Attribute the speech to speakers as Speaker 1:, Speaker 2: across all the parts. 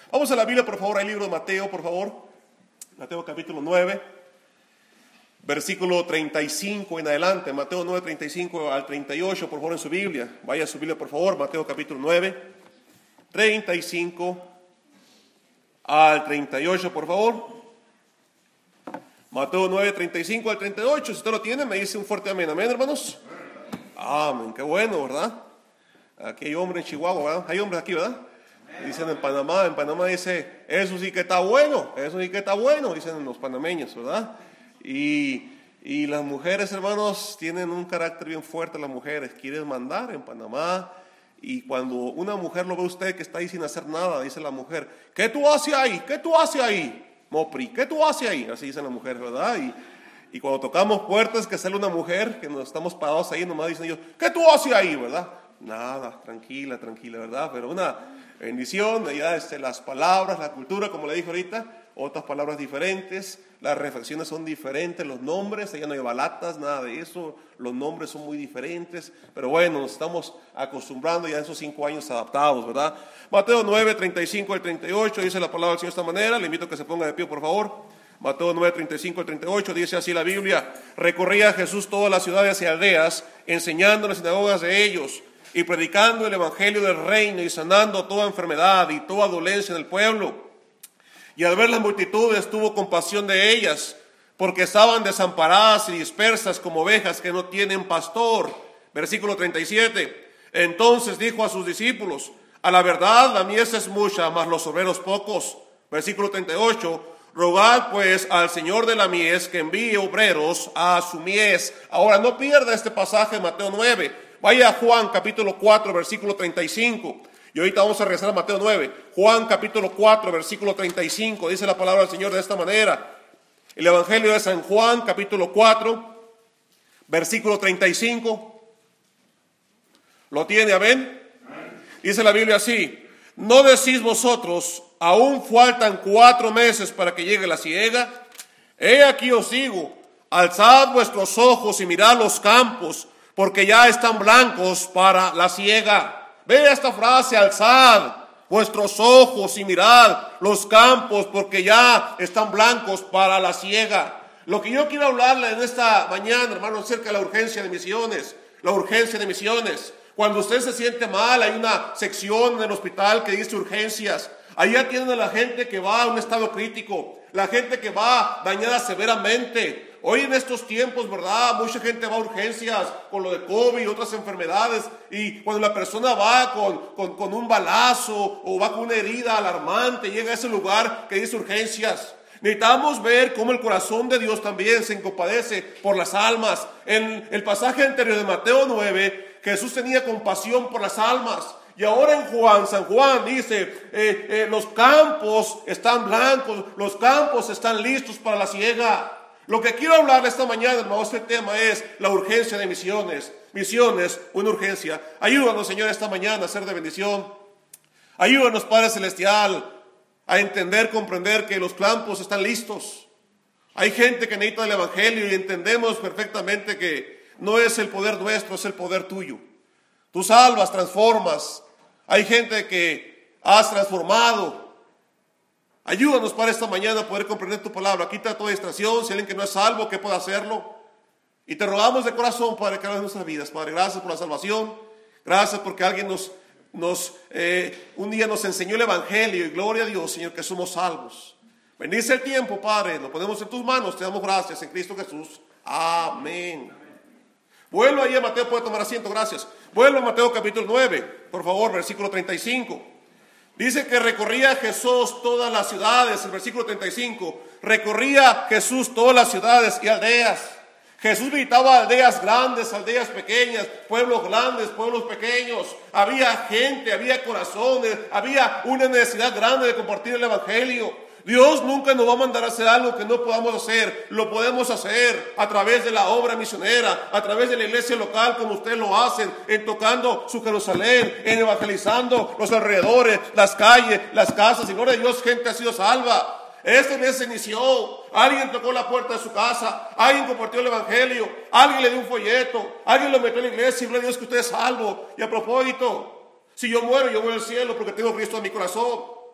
Speaker 1: Vamos a la Biblia, por favor, al libro de Mateo, por favor. Mateo capítulo 9, versículo 35 en adelante. Mateo 9, 35 al 38, por favor, en su Biblia. Vaya a su Biblia, por favor. Mateo capítulo 9, 35 al 38, por favor. Mateo 9, 35 al 38. Si usted lo tiene, me dice un fuerte amén. Amén, hermanos. Amén, qué bueno, ¿verdad? Aquí hay hombres en Chihuahua, ¿verdad? Hay hombres aquí, ¿verdad? Dicen en Panamá dice, eso sí que está bueno, dicen los panameños, ¿verdad? Y las mujeres, hermanos, tienen un carácter bien fuerte. Las mujeres quieren mandar en Panamá, y cuando una mujer lo ve a usted que está ahí sin hacer nada, dice la mujer, ¿qué tú haces ahí? ¿Qué tú haces ahí? Mopri, ¿qué tú haces ahí? Así dicen las mujeres, ¿verdad? Y cuando tocamos puertas que sale una mujer, que nos estamos parados ahí, nomás dicen ellos, ¿qué tú haces ahí? ¿Verdad? Nada, tranquila, ¿verdad? Pero una bendición, ya las palabras, la cultura, como le dije ahorita, otras palabras diferentes, las reflexiones son diferentes, los nombres, allá no hay balatas, nada de eso, los nombres son muy diferentes, pero bueno, nos estamos acostumbrando ya a esos 5 años adaptados, ¿verdad? Mateo 9, 35 al 38, dice la palabra del Señor de esta manera, le invito a que se ponga de pie, por favor. Mateo 9, 35 al 38, dice así la Biblia: recorría Jesús todas las ciudades y aldeas, enseñando en las sinagogas de ellos, y predicando el evangelio del reino, y sanando toda enfermedad y toda dolencia en el pueblo. Y al ver las multitudes tuvo compasión de ellas, porque estaban desamparadas y dispersas como ovejas que no tienen pastor. Versículo 37. Entonces dijo a sus discípulos: a la verdad la mies es mucha, mas los obreros pocos. Versículo 38. Rogad pues al Señor de la mies que envíe obreros a su mies. Ahora no pierda este pasaje de Mateo 9. Vaya a Juan capítulo 4, versículo 35. Y ahorita vamos a regresar a Mateo 9. Juan capítulo 4, versículo 35. Dice la palabra del Señor de esta manera. El Evangelio de San Juan capítulo 4, versículo 35. ¿Lo tiene? Amén. Dice la Biblia así: ¿no decís vosotros, aún faltan 4 meses para que llegue la siega? He aquí os digo, alzad vuestros ojos y mirad los campos, porque ya están blancos para la siega. Ve esta frase: alzad vuestros ojos y mirad los campos, porque ya están blancos para la siega. Lo que yo quiero hablarle en esta mañana, hermano, acerca de la urgencia de misiones. La urgencia de misiones. Cuando usted se siente mal, hay una sección en el hospital que dice urgencias. Ahí atienden a la gente que va a un estado crítico, la gente que va dañada severamente. Hoy en estos tiempos, ¿verdad? Mucha gente va a urgencias con lo de COVID y otras enfermedades. Y cuando la persona va con un balazo o va con una herida alarmante, llega a ese lugar que dice urgencias. Necesitamos ver cómo el corazón de Dios también se compadece por las almas. En el pasaje anterior de Mateo 9, Jesús tenía compasión por las almas. Y ahora en San Juan dice, los campos están blancos, los campos están listos para la siega. Lo que quiero hablar esta mañana, hermanos, este tema es la urgencia de misiones. Misiones, una urgencia. Ayúdanos, Señor, esta mañana a ser de bendición. Ayúdanos, Padre Celestial, a entender, comprender que los campos están listos. Hay gente que necesita el Evangelio y entendemos perfectamente que no es el poder nuestro, es el poder tuyo. Tú salvas, transformas. Hay gente que has transformado. Ayúdanos para esta mañana a poder comprender tu palabra. Quita toda distracción. Si alguien que no es salvo, que pueda hacerlo. Y te rogamos de corazón, Padre, que hagas nuestras vidas. Padre, gracias por la salvación. Gracias porque alguien un día nos enseñó el Evangelio. Y gloria a Dios, Señor, que somos salvos. Bendice el tiempo, Padre. Lo ponemos en tus manos. Te damos gracias en Cristo Jesús. Amén. Vuelvo ahí a Mateo, puede tomar asiento, gracias. Vuelvo a Mateo capítulo 9, por favor, versículo 35. Dice que recorría Jesús todas las ciudades, el versículo 35. Recorría Jesús todas las ciudades y aldeas. Jesús visitaba aldeas grandes, aldeas pequeñas, pueblos grandes, pueblos pequeños. Había gente, había corazones, había una necesidad grande de compartir el Evangelio. Dios nunca nos va a mandar a hacer algo que no podamos hacer. Lo podemos hacer a través de la obra misionera, a través de la iglesia local, como ustedes lo hacen, en tocando su Jerusalén, en evangelizando los alrededores, las calles, las casas. Y gloria a Dios, gente ha sido salva. Esta iglesia se inició. Alguien tocó la puerta de su casa, alguien compartió el Evangelio, alguien le dio un folleto, alguien lo metió en la iglesia y gloria a Dios que usted es salvo. Y a propósito, si yo muero al cielo porque tengo Cristo en mi corazón.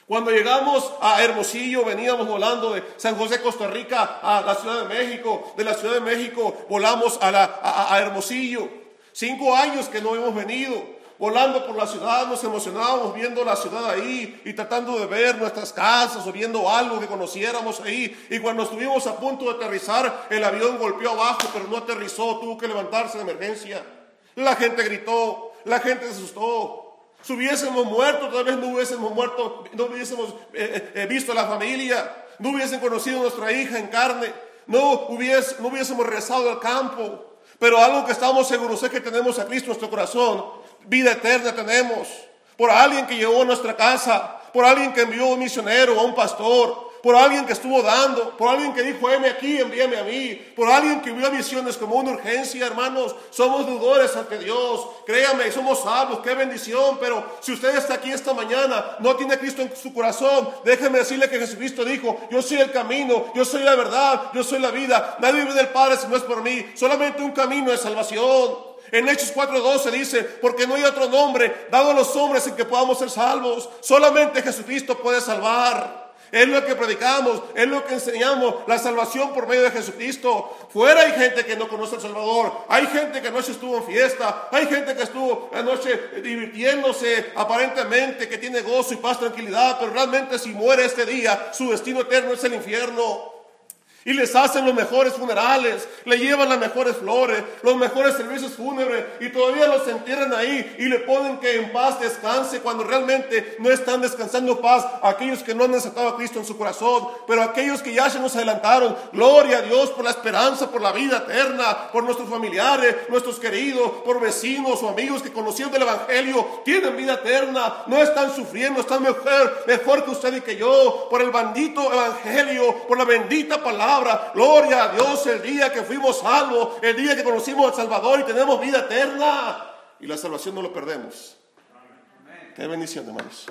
Speaker 1: Cuando llegamos a Hermosillo, veníamos volando de San José, Costa Rica, a la Ciudad de México. De la Ciudad de México volamos a Hermosillo. 5 años que no hemos venido. Volando por la ciudad, nos emocionábamos viendo la ciudad ahí y tratando de ver nuestras casas o viendo algo que conociéramos ahí. Y cuando estuvimos a punto de aterrizar, el avión golpeó abajo, pero no aterrizó, tuvo que levantarse de emergencia. La gente gritó, la gente se asustó. Si hubiésemos muerto, tal vez no hubiésemos muerto, no hubiésemos visto a la familia, no hubiesen conocido a nuestra hija en carne, no hubiésemos regresado al campo. Pero algo que estamos seguros es que tenemos a Cristo en nuestro corazón. Vida eterna tenemos, por alguien que llegó a nuestra casa, por alguien que envió a un misionero, a un pastor, por alguien que estuvo dando, por alguien que dijo, heme aquí, envíame a mí, por alguien que vio misiones como una urgencia, hermanos. Somos deudores ante Dios, créame, somos salvos, qué bendición. Pero si usted está aquí esta mañana, no tiene a Cristo en su corazón, déjeme decirle que Jesucristo dijo, yo soy el camino, yo soy la verdad, yo soy la vida, nadie viene del Padre si no es por mí, solamente un camino de salvación. En Hechos 4:12 dice, porque no hay otro nombre dado a los hombres en que podamos ser salvos. Solamente Jesucristo puede salvar. Es lo que predicamos, es lo que enseñamos, la salvación por medio de Jesucristo. Fuera hay gente que no conoce al Salvador, hay gente que anoche estuvo en fiesta, hay gente que estuvo anoche divirtiéndose aparentemente, que tiene gozo y paz, tranquilidad, pero realmente si muere este día, su destino eterno es el infierno. Y les hacen los mejores funerales, le llevan las mejores flores, los mejores servicios fúnebres, y todavía los entierran ahí y le ponen que en paz descanse, cuando realmente no están descansando en paz aquellos que no han aceptado a Cristo en su corazón. Pero aquellos que ya se nos adelantaron, gloria a Dios por la esperanza, por la vida eterna, por nuestros familiares, nuestros queridos, por vecinos o amigos que conociendo el Evangelio tienen vida eterna, no están sufriendo, están mejor que usted y que yo, por el bendito Evangelio, por la bendita palabra. Gloria a Dios, el día que fuimos salvos, el día que conocimos al Salvador y tenemos vida eterna. Y la salvación no lo perdemos. Amén. Qué bendición, hermanos.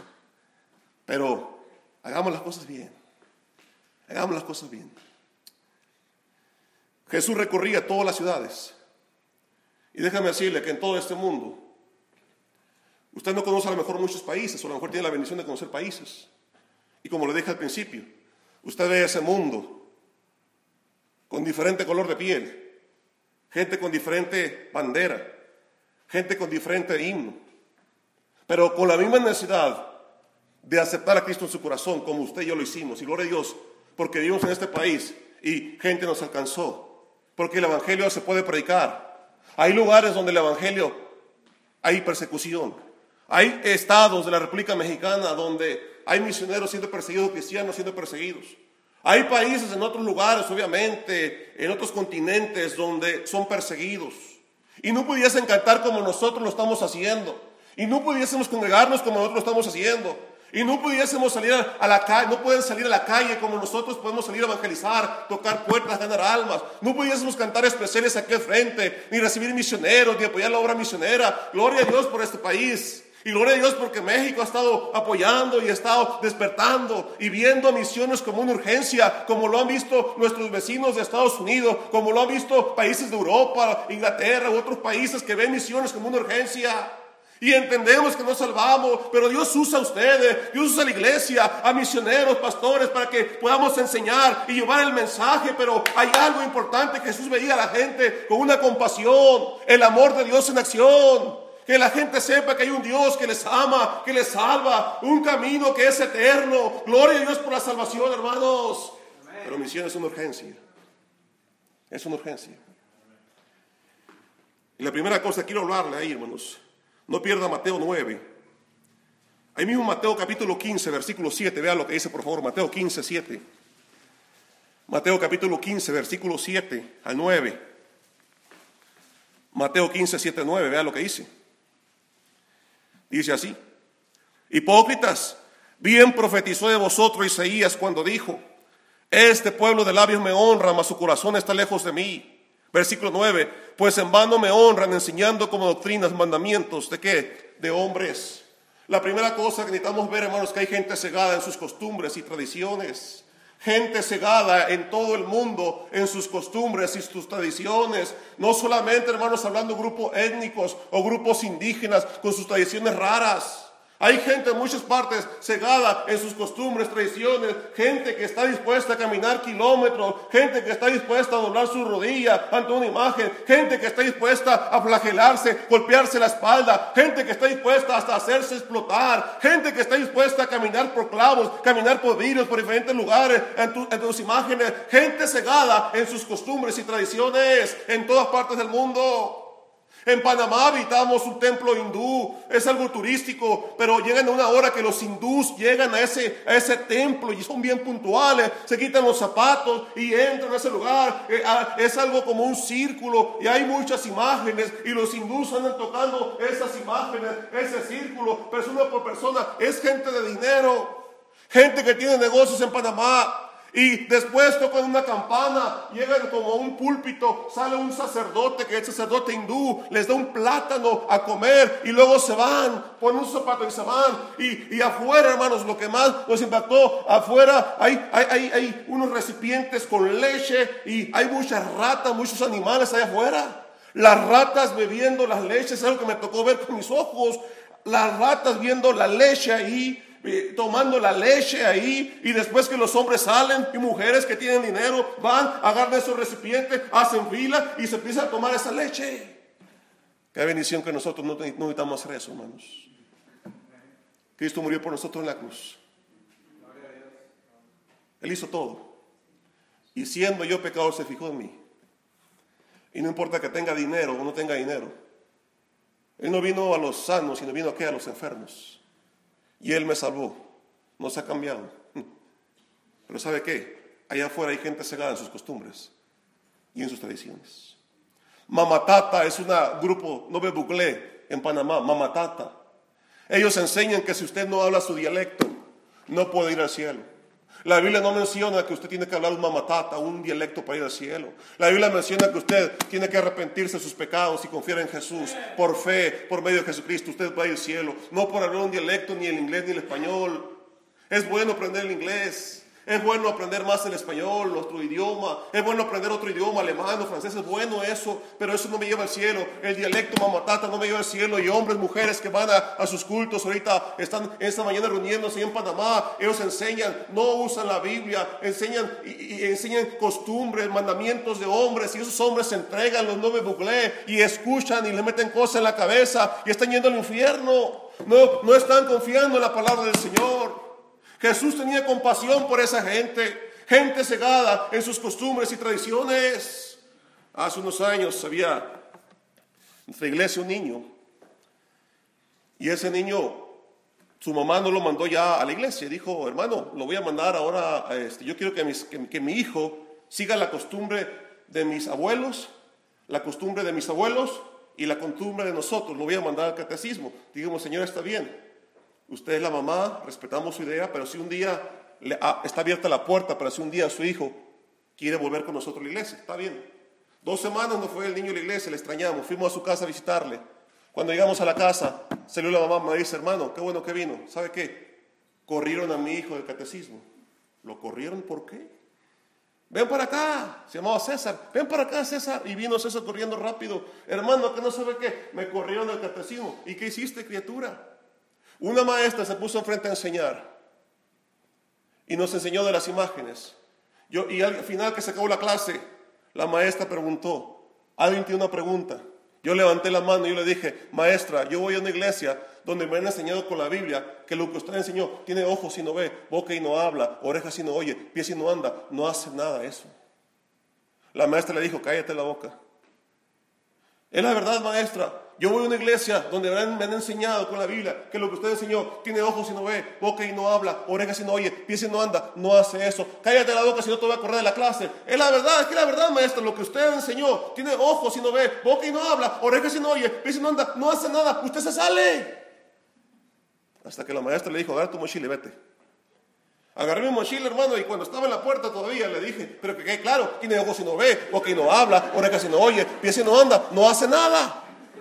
Speaker 1: Pero hagamos las cosas bien. Hagamos las cosas bien. Jesús recorría todas las ciudades. Y déjame decirle que en todo este mundo, usted no conoce a lo mejor muchos países, o a lo mejor tiene la bendición de conocer países. Y como le dije al principio, usted ve ese mundo con diferente color de piel, gente con diferente bandera, gente con diferente himno, pero con la misma necesidad de aceptar a Cristo en su corazón, como usted y yo lo hicimos. Y gloria a Dios, porque vivimos en este país y gente nos alcanzó, porque el Evangelio se puede predicar. Hay lugares donde el Evangelio hay persecución. Hay estados de la República Mexicana donde hay misioneros siendo perseguidos, cristianos siendo perseguidos. Hay países en otros lugares, obviamente, en otros continentes donde son perseguidos. Y no pudiesen cantar como nosotros lo estamos haciendo. Y no pudiésemos congregarnos como nosotros lo estamos haciendo. Y no pudiésemos salir a la calle, no pueden salir a la calle como nosotros podemos salir a evangelizar, tocar puertas, ganar almas. No pudiésemos cantar especiales aquí al frente, ni recibir misioneros, ni apoyar la obra misionera. Gloria a Dios por este país. Y gloria a Dios porque México ha estado apoyando y ha estado despertando y viendo misiones como una urgencia, como lo han visto nuestros vecinos de Estados Unidos, como lo han visto países de Europa, Inglaterra u otros países que ven misiones como una urgencia. Y entendemos que nos salvamos, pero Dios usa a ustedes, Dios usa a la iglesia, a misioneros, pastores, para que podamos enseñar y llevar el mensaje. Pero hay algo importante: Jesús veía a la gente con una compasión, el amor de Dios en acción. Que la gente sepa que hay un Dios que les ama, que les salva, un camino que es eterno. Gloria a Dios por la salvación, hermanos. Amén. Pero misión es una urgencia. Es una urgencia. Y la primera cosa que quiero hablarle ahí, hermanos, no pierda Mateo 9. Ahí mismo Mateo capítulo 15, versículo 7. Vea lo que dice, por favor, Mateo 15, 7. Mateo capítulo 15, versículo 7 al 9. Mateo 15, 7, 9. Vea lo que dice. Dice así: hipócritas, bien profetizó de vosotros Isaías cuando dijo: este pueblo de labios me honra, mas su corazón está lejos de mí. Versículo 9: pues en vano me honran, enseñando como doctrinas mandamientos ¿de qué? De hombres. La primera cosa que necesitamos ver, hermanos, es que hay gente cegada en sus costumbres y tradiciones. Gente cegada en todo el mundo en sus costumbres y sus tradiciones. No solamente, hermanos, hablando de grupos étnicos o grupos indígenas con sus tradiciones raras. Hay gente en muchas partes cegada en sus costumbres, tradiciones, gente que está dispuesta a caminar kilómetros, gente que está dispuesta a doblar su rodilla ante una imagen, gente que está dispuesta a flagelarse, golpearse la espalda, gente que está dispuesta hasta hacerse explotar, gente que está dispuesta a caminar por clavos, caminar por vidrios, por diferentes lugares, ante tus imágenes, gente cegada en sus costumbres y tradiciones en todas partes del mundo. En Panamá habitamos un templo hindú, es algo turístico, pero llegan a una hora que los hindús llegan a ese templo y son bien puntuales, se quitan los zapatos y entran a ese lugar, es algo como un círculo y hay muchas imágenes y los hindús andan tocando esas imágenes, ese círculo, persona por persona, es gente de dinero, gente que tiene negocios en Panamá. Y después tocan una campana, llegan como a un púlpito, sale un sacerdote, que es sacerdote hindú, les da un plátano a comer y luego se van, ponen un zapato y se van. Y afuera, hermanos, lo que más nos impactó, afuera hay unos recipientes con leche y hay muchas ratas, muchos animales allá afuera. Las ratas bebiendo las leches, es algo que me tocó ver con mis ojos. Las ratas viendo la leche ahí, tomando la leche ahí, y después que los hombres salen y mujeres que tienen dinero van, agarran esos recipientes, hacen fila y se empiezan a tomar esa leche. Qué bendición que nosotros no necesitamos hacer eso, hermanos. Cristo murió por nosotros en la cruz. Él hizo todo. Y siendo yo pecador, se fijó en mí. Y no importa que tenga dinero o no tenga dinero. Él no vino a los sanos, sino vino a los enfermos. Y Él me salvó. No se ha cambiado. Pero ¿sabe qué? Allá afuera hay gente cegada en sus costumbres y en sus tradiciones. Mamatata es un grupo, no me bucle, en Panamá, Mamatata. Ellos enseñan que si usted no habla su dialecto, no puede ir al cielo. La Biblia no menciona que usted tiene que hablar un mamatata, un dialecto para ir al cielo. La Biblia menciona que usted tiene que arrepentirse de sus pecados y confiar en Jesús. Por fe, por medio de Jesucristo, usted va a ir al cielo. No por hablar un dialecto, ni el inglés, ni el español. Es bueno aprender el inglés. Es bueno aprender más el español, otro idioma. Es bueno aprender otro idioma, alemán o francés. Es bueno eso, pero eso no me lleva al cielo. El dialecto mamatata no me lleva al cielo. Y hombres, mujeres que van a sus cultos ahorita están esta mañana reuniéndose en Panamá. Ellos enseñan, no usan la Biblia, enseñan costumbres, mandamientos de hombres. Y esos hombres se entregan, los nueve buglé, y escuchan y le meten cosas en la cabeza y están yendo al infierno. No están confiando en la palabra del Señor. Jesús tenía compasión por esa gente cegada en sus costumbres y tradiciones. Hace unos años había en nuestra iglesia un niño, y ese niño, su mamá no lo mandó ya a la iglesia. Dijo: hermano, lo voy a mandar ahora, yo quiero que mi hijo siga la costumbre de mis abuelos, la costumbre de mis abuelos y la costumbre de nosotros. Lo voy a mandar al catecismo. Dijimos: señora, está bien. Usted es la mamá, respetamos su idea, pero si un día está abierta la puerta, para si un día su hijo quiere volver con nosotros a la iglesia, está bien. 2 semanas no fue el niño a la iglesia, le extrañamos, fuimos a su casa a visitarle. Cuando llegamos a la casa, salió la mamá, me dice: hermano, qué bueno que vino. ¿Sabe qué? Corrieron a mi hijo del catecismo. ¿Lo corrieron por qué? Ven para acá, se llamaba César, ven para acá, César. Y vino César corriendo rápido. Hermano, que no sabe qué, me corrieron del catecismo. ¿Y qué hiciste, criatura? Una maestra se puso enfrente a enseñar y nos enseñó de las imágenes. Y al final que se acabó la clase, la maestra preguntó: ¿alguien tiene una pregunta? Yo levanté la mano y yo le dije: maestra, yo voy a una iglesia donde me han enseñado con la Biblia que lo que usted enseñó tiene ojos y no ve, boca y no habla, orejas y no oye, pies y no anda. No hace nada eso. La maestra le dijo: cállate la boca. Es la verdad, maestra. Yo voy a una iglesia donde me han enseñado con la Biblia que lo que usted enseñó tiene ojos y no ve, boca y no habla, orejas y no oye, pies y no anda. No hace eso. Cállate la boca, si no te voy a correr de la clase. Es la que la verdad, maestra, lo que usted enseñó tiene ojos y no ve, boca y no habla, orejas y no oye, pies y no anda. No hace nada. Usted se sale. Hasta que la maestra le dijo: agarra tu mochila y vete. Agarré mi mochila, hermano, y cuando estaba en la puerta todavía le dije: pero que claro, tiene ojos y no ve, boca y no habla, orejas y no oye, pies y no anda. No hace nada.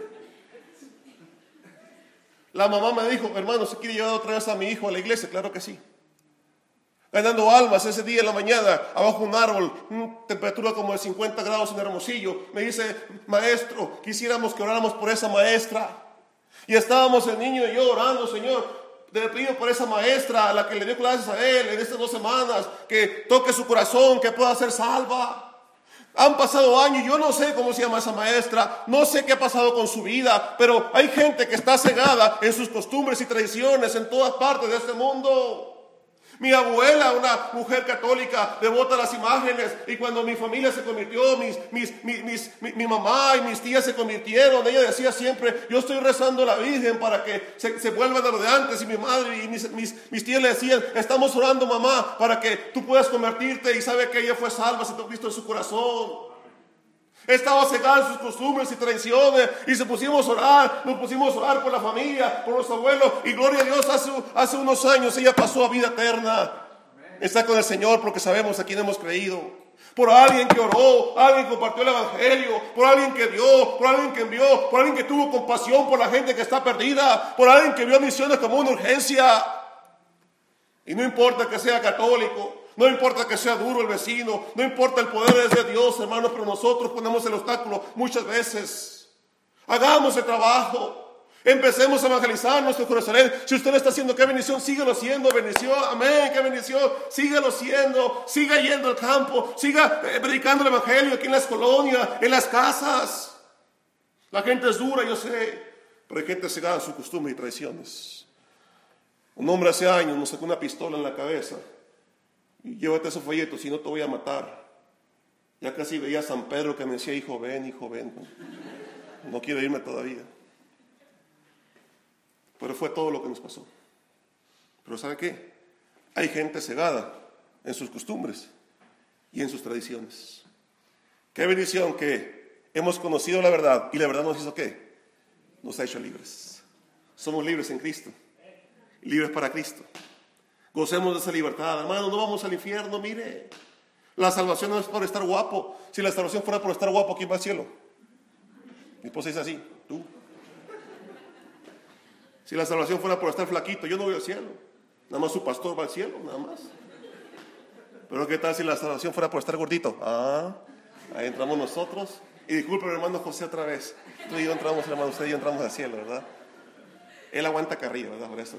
Speaker 1: La mamá me dijo: hermano, ¿se quiere llevar otra vez a mi hijo a la iglesia? Claro que sí. Ganando almas ese día en la mañana, abajo de un árbol, temperatura como de 50 grados en Hermosillo. Me dice: maestro, quisiéramos que oráramos por esa maestra. Y estábamos el niño y yo orando: Señor, Le pido por esa maestra a la que le dio clases a él en estas 2 semanas, que toque su corazón, que pueda ser salva. Han pasado años, yo no sé cómo se llama esa maestra, no sé qué ha pasado con su vida, pero hay gente que está cegada en sus costumbres y tradiciones en todas partes de este mundo. Mi abuela, una mujer católica, devota a las imágenes, y cuando mi familia se convirtió, mi mamá y mis tías se convirtieron, ella decía siempre: yo estoy rezando a la Virgen para que se vuelvan a lo de antes. Y mi madre y mis tías le decían: estamos orando, mamá, para que tú puedas convertirte. Y sabe que ella fue salva, se te Cristo en su corazón. Estaba cegada en sus costumbres y tradiciones, y nos pusimos a orar por la familia, por los abuelos, y gloria a Dios, hace unos años ella pasó a vida eterna. Está con el Señor porque sabemos a quién hemos creído. Por alguien que oró, alguien que compartió el evangelio, por alguien que dio, por alguien que envió, por alguien que tuvo compasión por la gente que está perdida, por alguien que vio misiones como una urgencia. Y no importa que sea católico, no importa que sea duro el vecino, no importa, el poder es de Dios, hermanos, pero nosotros ponemos el obstáculo muchas veces. Hagamos el trabajo, empecemos a evangelizar nuestro Jerusalén. Si usted lo está haciendo, qué bendición, síguelo haciendo, bendición, amén, qué bendición, síguelo haciendo, siga yendo al campo, siga predicando el evangelio aquí en las colonias, en las casas. La gente es dura, yo sé, pero hay gente cegada en sus costumbres y tradiciones. Un hombre hace años nos sacó una pistola en la cabeza: y llévate esos folletos, si no te voy a matar. Ya casi veía a San Pedro que me decía: hijo, ven, hijo, ven. No quiero irme todavía. Pero fue todo lo que nos pasó. Pero ¿sabe qué? Hay gente cegada en sus costumbres y en sus tradiciones. Qué bendición que hemos conocido la verdad, y la verdad nos hizo ¿qué? Nos ha hecho libres. Somos libres en Cristo, libres para Cristo. Gocemos de esa libertad, hermano. No vamos al infierno, mire. La salvación no es por estar guapo. Si la salvación fuera por estar guapo, ¿quién va al cielo? Mi esposa dice así: tú. Si la salvación fuera por estar flaquito, yo no voy al cielo. Nada más su pastor va al cielo, nada más. Pero ¿qué tal si la salvación fuera por estar gordito? Ahí entramos nosotros. Y disculpe, hermano José, otra vez. Tú y yo entramos, hermano, usted y yo entramos al cielo, ¿verdad? Él aguanta acá arriba, ¿verdad? Por eso.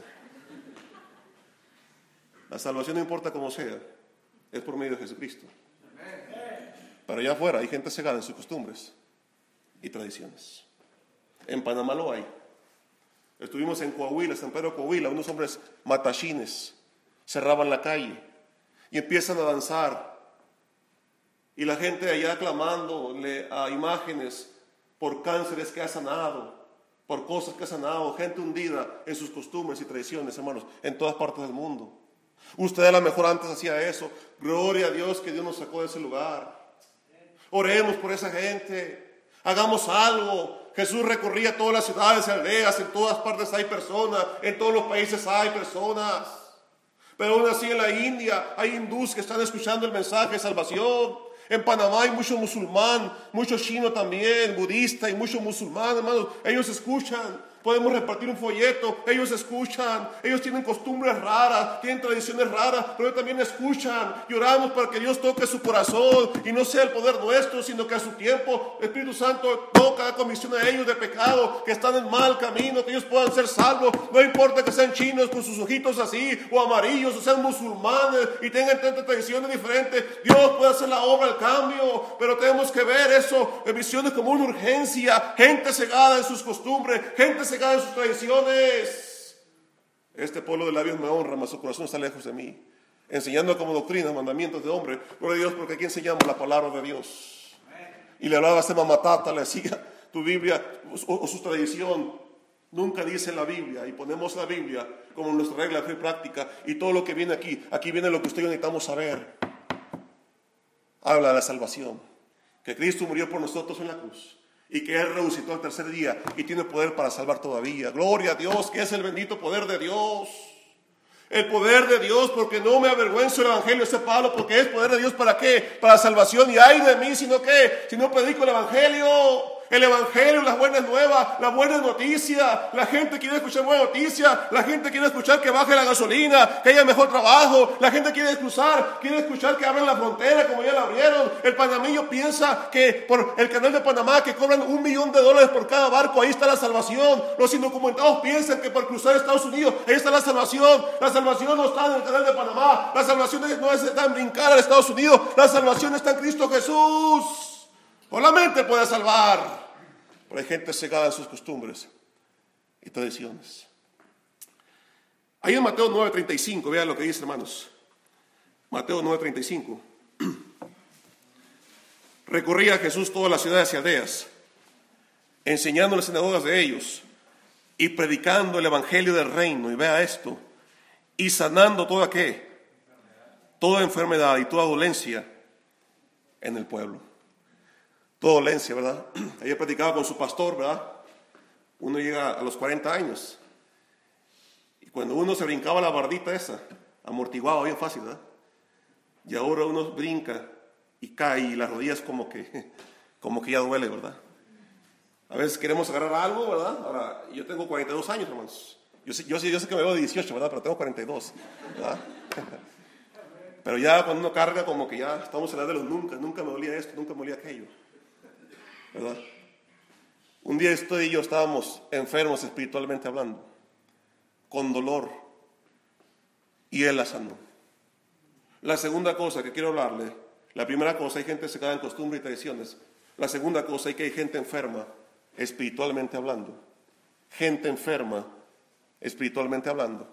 Speaker 1: La salvación, no importa cómo sea, es por medio de Jesucristo. Pero allá afuera hay gente cegada en sus costumbres y tradiciones. En Panamá lo hay. Estuvimos en Coahuila, San Pedro Coahuila, unos hombres matachines cerraban la calle y empiezan a danzar. Y la gente allá clamándole a imágenes por cánceres que ha sanado, por cosas que ha sanado, gente hundida en sus costumbres y tradiciones, hermanos, en todas partes del mundo. Usted a lo mejor antes hacía eso. Gloria a Dios que Dios nos sacó de ese lugar. Oremos por esa gente. Hagamos algo. Jesús recorría todas las ciudades y aldeas. En todas partes hay personas. En todos los países hay personas. Pero aún así en la India hay hindús que están escuchando el mensaje de salvación. En Panamá hay mucho musulmán, mucho chino también, budista y mucho musulmán, hermanos. Ellos escuchan. Podemos repartir un folleto, ellos escuchan, ellos tienen costumbres raras, tienen tradiciones raras, pero ellos también escuchan. Y oramos para que Dios toque su corazón y no sea el poder nuestro, sino que a su tiempo el Espíritu Santo toca, comisión a ellos de pecado, que están en mal camino, que ellos puedan ser salvos. No importa que sean chinos con sus ojitos así, o amarillos, o sean musulmanes y tengan tantas tradiciones diferentes. Dios puede hacer la obra, el cambio, pero tenemos que ver eso en misiones como una urgencia. Gente cegada en sus costumbres, gente cegada en sus tradiciones. Este pueblo de labios me honra, mas su corazón está lejos de mí, enseñando como doctrina mandamientos de hombre. Gloria a Dios, porque aquí enseñamos la palabra de Dios. Y le hablaba a este mamatata, le decía: tu Biblia o su tradición nunca dice la Biblia, y ponemos la Biblia como nuestra regla de fe práctica, y todo lo que viene aquí viene lo que usted y yo necesitamos saber. Habla de la salvación, que Cristo murió por nosotros en la cruz, y que Él resucitó al tercer día y tiene poder para salvar todavía. Gloria a Dios, que es el bendito poder de Dios. El poder de Dios, porque no me avergüenzo el evangelio, ese Pablo, porque es poder de Dios. ¿Para qué? Para salvación. Y ay de mí, si no predico el evangelio. El evangelio, las buenas nuevas, la buena noticia. La gente quiere escuchar buena noticia. La gente quiere escuchar que baje la gasolina, que haya mejor trabajo. La gente quiere escuchar que abran la frontera como ya la abrieron. El panameño piensa que por el canal de Panamá, que cobran $1 millón por cada barco, ahí está la salvación. Los indocumentados piensan que por cruzar Estados Unidos, ahí está la salvación. La salvación no está en el canal de Panamá. La salvación no está en brincar a Estados Unidos. La salvación está en Cristo Jesús. Solamente puede salvar. Pero hay gente cegada en sus costumbres y tradiciones. Ahí en Mateo 9:35, vean lo que dice, hermanos. Mateo 9:35. Recorría Jesús todas las ciudades y aldeas, enseñando en las sinagogas de ellos y predicando el evangelio del reino. Y vea esto, y sanando toda enfermedad y toda dolencia en el pueblo. Toda dolencia, ¿verdad? Ayer predicaba con su pastor, ¿verdad? Uno llega a los 40 años y cuando uno se brincaba la bardita esa, amortiguaba bien fácil, ¿verdad? Y ahora uno brinca y cae y las rodillas como que ya duele, ¿verdad? A veces queremos agarrar algo, ¿verdad? Ahora, yo tengo 42 años, hermanos. Yo sé que me veo de 18, ¿verdad? Pero tengo 42, ¿verdad? Pero ya cuando uno carga, como que ya estamos en la de los nunca me dolía esto, nunca me dolía aquello, ¿verdad? Un día usted y yo estábamos enfermos espiritualmente hablando, con dolor, y Él la sanó. La segunda cosa que quiero hablarle, la primera cosa, hay gente secada en costumbres y tradiciones. La segunda cosa, hay gente enferma espiritualmente hablando. Gente enferma espiritualmente hablando.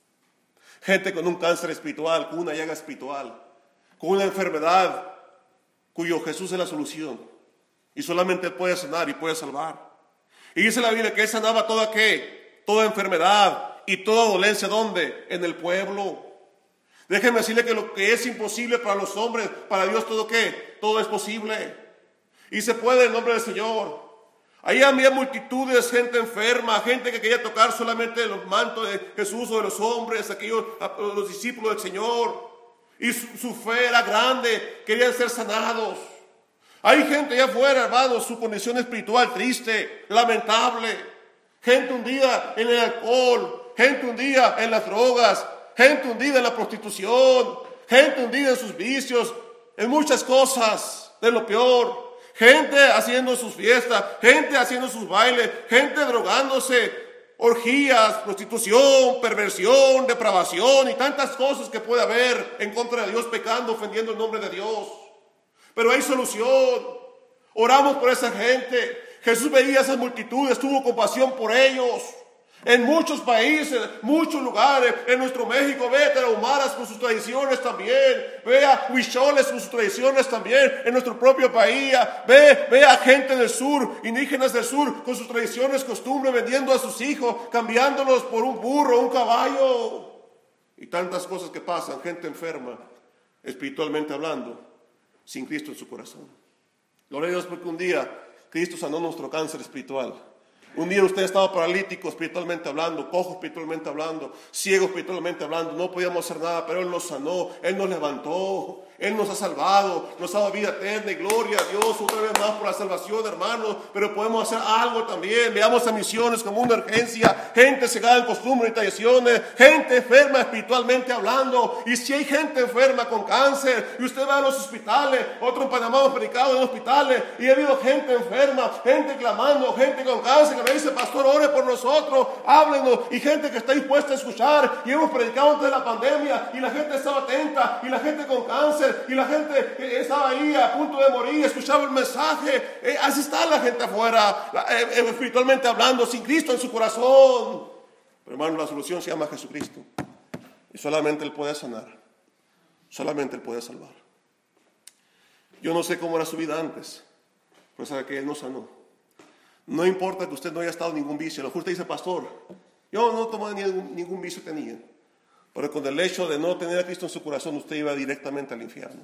Speaker 1: Gente con un cáncer espiritual, con una llaga espiritual, con una enfermedad cuyo Jesús es la solución. Y solamente Él puede sanar y puede salvar. Y dice la Biblia que Él sanaba toda enfermedad y toda dolencia, ¿dónde? En el pueblo. Déjenme decirle que lo que es imposible para los hombres, para Dios todo es posible. Y se puede en el nombre del Señor. Ahí había multitudes, gente enferma, gente que quería tocar solamente los mantos de Jesús o de los hombres, los discípulos del Señor. Y su fe era grande, querían ser sanados. Hay gente allá afuera, hermanos, su condición espiritual triste, lamentable. Gente hundida en el alcohol, gente hundida en las drogas, gente hundida en la prostitución, gente hundida en sus vicios, en muchas cosas, de lo peor. Gente haciendo sus fiestas, gente haciendo sus bailes, gente drogándose, orgías, prostitución, perversión, depravación y tantas cosas que puede haber en contra de Dios, pecando, ofendiendo el nombre de Dios. Pero hay solución. Oramos por esa gente. Jesús veía esas multitudes, tuvo compasión por ellos. En muchos países, muchos lugares, en nuestro México, ve a tarahumaras con sus tradiciones también, ve a huicholes con sus tradiciones también, en nuestro propio país, ve a gente del sur, indígenas del sur, con sus tradiciones, costumbres, vendiendo a sus hijos, cambiándolos por un burro, un caballo, y tantas cosas que pasan, gente enferma, espiritualmente hablando, sin Cristo en su corazón. Gloria a Dios porque un día Cristo sanó nuestro cáncer espiritual. Un día usted estaba paralítico espiritualmente hablando, cojo espiritualmente hablando, ciego espiritualmente hablando, no podíamos hacer nada, pero Él nos sanó, Él nos levantó, Él nos ha salvado, nos ha dado vida eterna y gloria a Dios otra vez más por la salvación, hermanos, pero podemos hacer algo también. Veamos a misiones como una urgencia, gente cegada en costumbres y tradiciones, gente enferma espiritualmente hablando. Y si hay gente enferma con cáncer, y usted va a los hospitales, otro en Panamá hemos predicado en hospitales, y ha habido gente enferma, gente clamando, gente con cáncer, que me dice: pastor, ore por nosotros, háblenos, y gente que está dispuesta a escuchar. Y hemos predicado antes de la pandemia, y la gente estaba atenta, y la gente con cáncer, y la gente estaba ahí a punto de morir, escuchaba el mensaje. Así está la gente afuera, espiritualmente hablando, sin Cristo en su corazón. Pero hermano, la solución se llama Jesucristo, y solamente Él puede sanar, solamente Él puede salvar. Yo no sé cómo era su vida antes, pero sabe que Él nos sanó. No importa que usted no haya estado en ningún vicio. A lo mejor usted dice: pastor, yo no tomaba ningún vicio tenía. Pero con el hecho de no tener a Cristo en su corazón, usted iba directamente al infierno.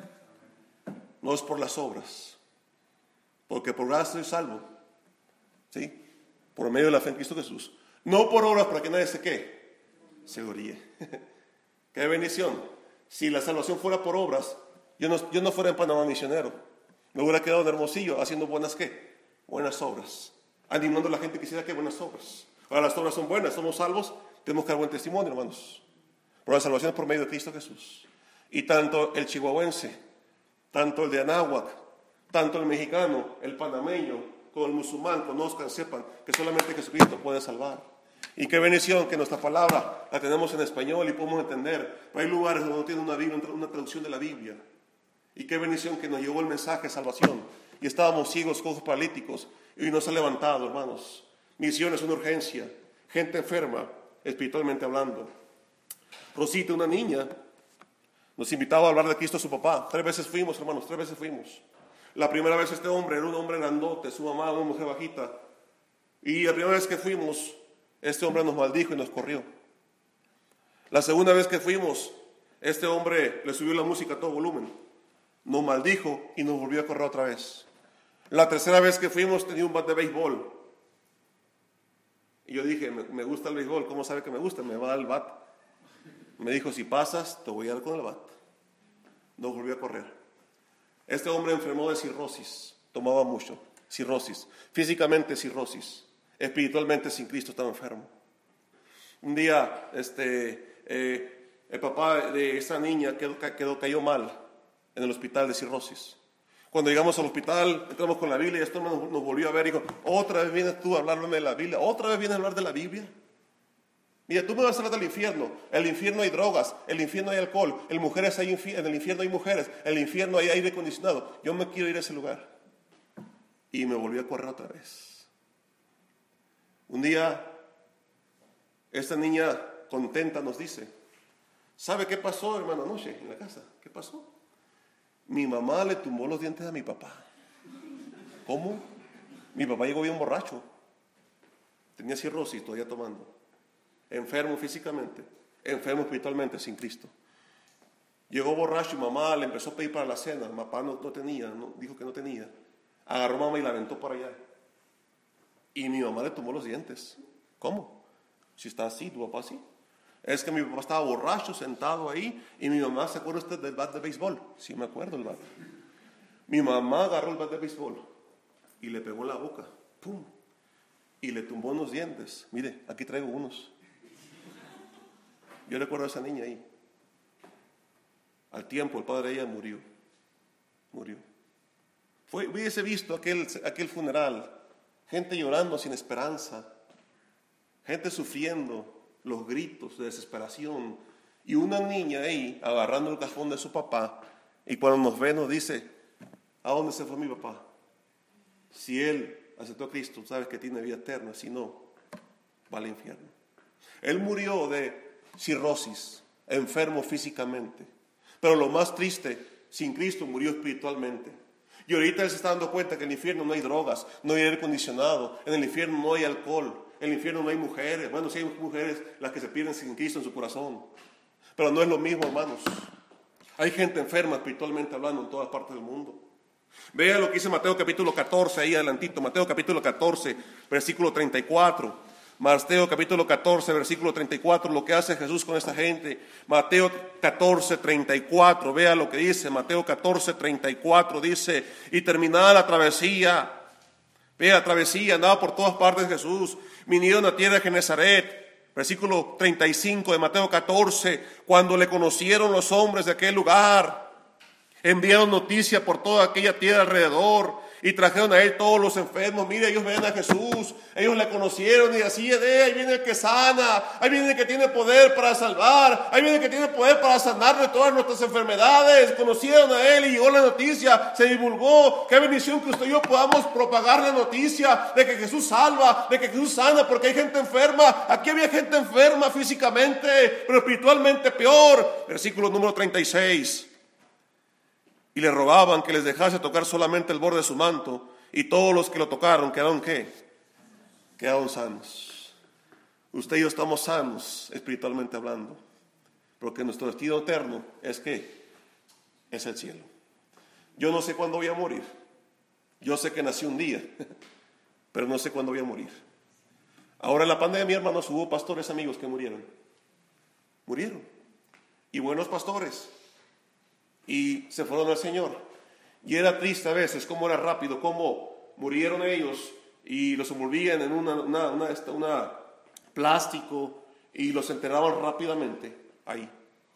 Speaker 1: No es por las obras, porque por gracia soy salvo, ¿sí? Por medio de la fe en Cristo Jesús. No por obras para que nadie se gloríe. Qué bendición. Si la salvación fuera por obras, yo no fuera en Panamá misionero. Me hubiera quedado en Hermosillo haciendo buenas buenas obras, animando a la gente que quisiera que buenas obras. Ahora las obras son buenas, somos salvos, tenemos que dar buen testimonio, hermanos. Pero la salvación es por medio de Cristo Jesús. Y tanto el chihuahuense, tanto el de Anáhuac, tanto el mexicano, el panameño, como el musulmán, conozcan, sepan que solamente Jesucristo puede salvar. Y qué bendición que nuestra palabra la tenemos en español y podemos entender. Pero hay lugares donde no tiene una Biblia, una traducción de la Biblia. Y qué bendición que nos llegó el mensaje de salvación. Y estábamos ciegos, cojos, paralíticos, y nos ha levantado, hermanos. Misión es una urgencia. Gente enferma, espiritualmente hablando. Rosita, una niña, nos invitaba a hablar de Cristo a su papá. 3 veces fuimos, hermanos, 3 veces fuimos. La primera vez este hombre era un hombre grandote, su mamá una mujer bajita. Y la primera vez que fuimos, este hombre nos maldijo y nos corrió. La segunda vez que fuimos, este hombre le subió la música a todo volumen. Nos maldijo y nos volvió a correr otra vez. La tercera vez que fuimos tenía un bat de béisbol. Y yo dije, me gusta el béisbol, ¿cómo sabe que me gusta? Me va a dar el bat. Me dijo, si pasas, te voy a dar con el bat. Nos volvió a correr. Este hombre enfermó de cirrosis, tomaba mucho, cirrosis. Físicamente cirrosis, espiritualmente sin Cristo estaba enfermo. Un día, el papá de esa niña cayó mal en el hospital de cirrosis. Cuando llegamos al hospital, entramos con la Biblia y esto nos volvió a ver y dijo, ¿otra vez vienes tú a hablarme de la Biblia? ¿Otra vez vienes a hablar de la Biblia? Mira, tú me vas a hablar del infierno. En el infierno hay drogas, en el infierno hay alcohol, en el infierno hay mujeres, en el infierno hay aire acondicionado. Yo me quiero ir a ese lugar. Y me volví a correr otra vez. Un día, esta niña contenta nos dice, ¿sabe qué pasó, hermano, anoche en la casa? ¿Qué pasó? Mi mamá le tumbó los dientes a mi papá. ¿Cómo? Mi papá llegó bien borracho. Tenía cirrosis, todavía tomando. Enfermo físicamente, enfermo espiritualmente, sin Cristo. Llegó borracho y mamá le empezó a pedir para la cena. Papá no tenía, dijo que no tenía. Agarró a mamá y la aventó para allá. Y mi mamá le tumbó los dientes. ¿Cómo? Si está así, tu papá así. Es que mi papá estaba borracho, sentado ahí, y mi mamá, ¿se acuerda usted del bat de béisbol? Sí, me acuerdo del bat. Mi mamá agarró el bat de béisbol y le pegó en la boca, ¡pum! Y le tumbó unos dientes. Mire, aquí traigo unos. Yo recuerdo a esa niña ahí. Al tiempo, el padre de ella murió. Hubiese visto aquel funeral, gente llorando sin esperanza, gente sufriendo, los gritos de desesperación, y una niña ahí agarrando el cajón de su papá, y cuando nos ve nos dice, ¿a dónde se fue mi papá? Si él aceptó a Cristo, sabes que tiene vida eterna, si no, va al infierno. Él murió de cirrosis, enfermo físicamente, pero lo más triste, sin Cristo murió espiritualmente. Y ahorita él se está dando cuenta que en el infierno no hay drogas, no hay aire acondicionado, en el infierno no hay alcohol, en el infierno no hay mujeres. Bueno, sí hay mujeres las que se pierden sin Cristo en su corazón, pero no es lo mismo, hermanos. Hay gente enferma espiritualmente hablando en todas partes del mundo. Vea lo que dice Mateo capítulo 14, ahí adelantito, Mateo capítulo 14, versículo 34. Mateo capítulo 14, versículo 34, lo que hace Jesús con esta gente. Mateo 14, 34, vea lo que dice. Mateo 14, 34 dice, y terminada la travesía, vea, travesía, andaba por todas partes Jesús. Vinieron a tierra de Genezaret, versículo 35 de Mateo 14, cuando le conocieron los hombres de aquel lugar, enviaron noticia por toda aquella tierra alrededor y trajeron a él todos los enfermos. Mire, ellos ven a Jesús, ellos le conocieron y así, ahí viene el que sana, ahí viene el que tiene poder para salvar, ahí viene el que tiene poder para sanar de todas nuestras enfermedades. Conocieron a él y llegó la noticia, se divulgó. Qué bendición que usted y yo podamos propagar la noticia de que Jesús salva, de que Jesús sana, porque hay gente enferma. Aquí había gente enferma físicamente, pero espiritualmente peor. Versículo número 36. Y le rogaban que les dejase tocar solamente el borde de su manto, y todos los que lo tocaron quedaron ¿qué? Quedaron sanos. Usted y yo estamos sanos espiritualmente hablando, porque nuestro destino eterno es ¿qué? Es el cielo. Yo no sé cuándo voy a morir. Yo sé que nací un día, pero no sé cuándo voy a morir. Ahora en la pandemia, hermanos, hubo pastores amigos que murieron. Y buenos pastores. Y se fueron al Señor. Y era triste a veces cómo era rápido, cómo murieron ellos y los envolvían en una plástico y los enterraban rápidamente ahí.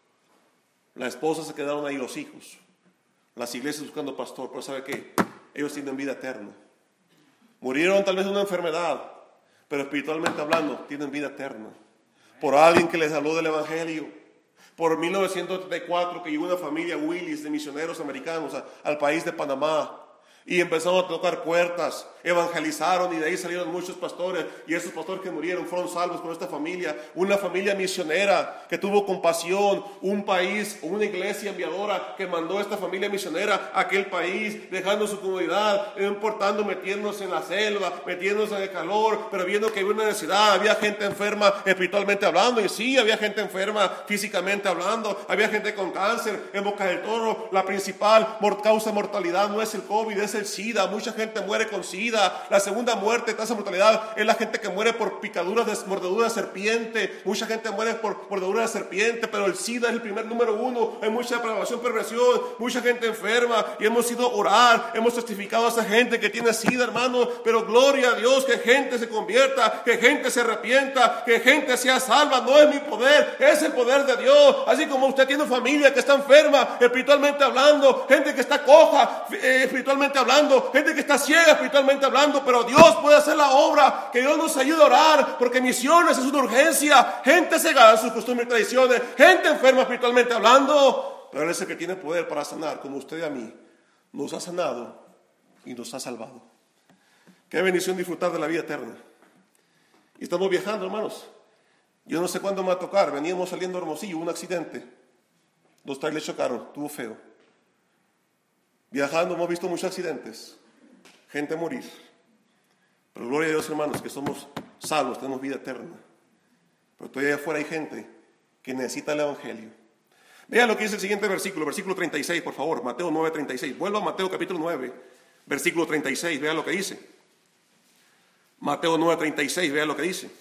Speaker 1: La esposa se quedaron ahí, los hijos. Las iglesias buscando pastor, pero ¿sabe qué? Ellos tienen vida eterna. Murieron tal vez de una enfermedad, pero espiritualmente hablando, tienen vida eterna. Por alguien que les habló del evangelio. Por 1934 que llegó una familia Willis de misioneros americanos al país de Panamá. Y empezaron a tocar puertas, evangelizaron y de ahí salieron muchos pastores. Y esos pastores que murieron fueron salvos con esta familia. Una familia misionera que tuvo compasión. Un país, una iglesia enviadora que mandó a esta familia misionera a aquel país, dejando su comodidad, no importando, metiéndose en la selva, metiéndose en el calor, pero viendo que había una necesidad. Había gente enferma espiritualmente hablando. Y sí, había gente enferma físicamente hablando. Había gente con cáncer. En Boca del Toro, la principal causa de mortalidad no es el COVID, es el SIDA. Mucha gente muere con SIDA. La segunda muerte, tasa de mortalidad, es la gente que muere por picaduras de mordedura de serpiente. Mucha gente muere por mordedura de serpiente, pero el SIDA es el primer número uno. Hay mucha depravación, perversión, mucha gente enferma y hemos ido a orar, hemos testificado a esa gente que tiene SIDA, hermano, pero gloria a Dios, que gente se convierta, que gente se arrepienta, que gente sea salva. No es mi poder, es el poder de Dios. Así como usted tiene familia que está enferma espiritualmente hablando, gente que está coja espiritualmente hablando, gente que está ciega espiritualmente hablando, pero Dios puede hacer la obra, que Dios nos ayude a orar, porque misiones es una urgencia. Gente cegada en sus costumbres y tradiciones, gente enferma espiritualmente hablando, pero Él es el que tiene poder para sanar, como usted y a mí nos ha sanado y nos ha salvado. Qué bendición disfrutar de la vida eterna. Y estamos viajando, hermanos. Yo no sé cuándo me va a tocar. Veníamos saliendo a Hermosillo, un accidente. 2 trailers chocaron, estuvo feo. Viajando hemos visto muchos accidentes, gente morir. Pero gloria a Dios, hermanos, que somos salvos, tenemos vida eterna. Pero todavía afuera hay gente que necesita el evangelio. Vea lo que dice el siguiente versículo, versículo 36, por favor, Mateo 9:36. Vuelva a Mateo capítulo 9, versículo 36, vea lo que dice. Mateo 9:36, vea lo que dice.